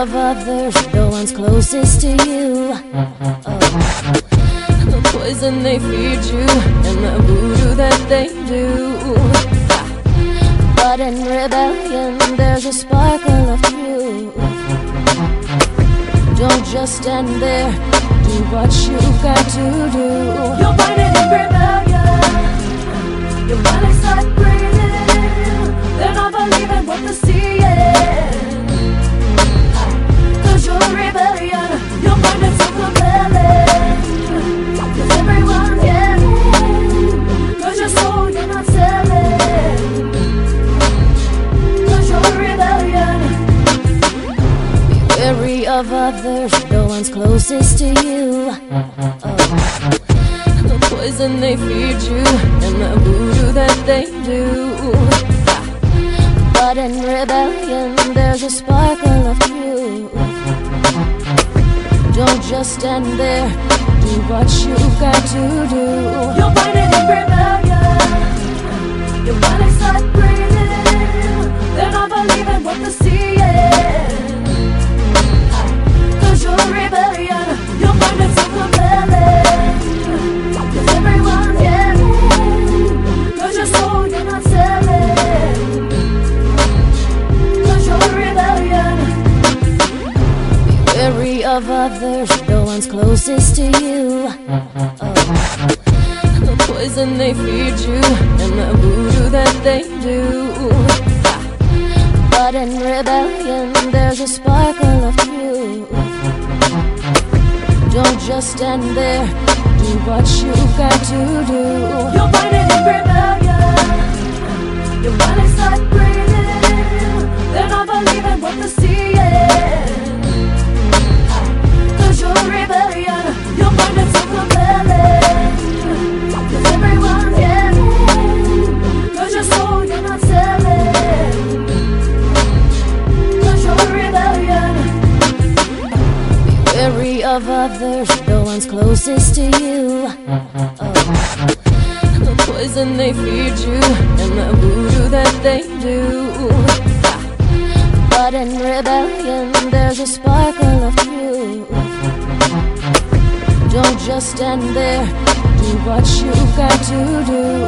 of others, the ones closest to you. The poison they feed you and the voodoo that they do. But in rebellion there's a sparkle of truth. Don't just stand there, do what you've got to do. You'll find it in rebellion. Your mind will start breathing. They're not believing what they're seeing. Cause you're rebellion. You'll find it so compelling. Cause everyone's yelling. Cause your soul you're not selling. Cause you're rebellion. Be wary of others, the ones closest to you. The poison they feed you and the voodoo that they do. But in rebellion there's a sparkle of truth. Don't just stand there, do what you've got to do. You'll find it in rebellion. Your mind will start breathing. They're not believing what they're seeing. Cause you're rebellion. You'll find it so compelling. Cause everyone's yelling. Cause your soul you're not selling. Cause you're rebellion. Be wary of others, the ones closest to you. The poison they feed you and the voodoo that they do. But in rebellion there's a sparkle of truth. Don't just stand there, do what you've got to do. You'll find it in rebellion. Your mind will start breathing. They're not believing what they're seeing. Cause you're rebellion. You'll find it so compelling. Cause everyone's yelling. Cause your soul you're not selling. Cause you're rebellion. Be wary of others, the ones closest to you. The poison they feed you and the voodoo that they do. But in rebellion there's a sparkle of truth. Don't just stand there, do what you've got to do.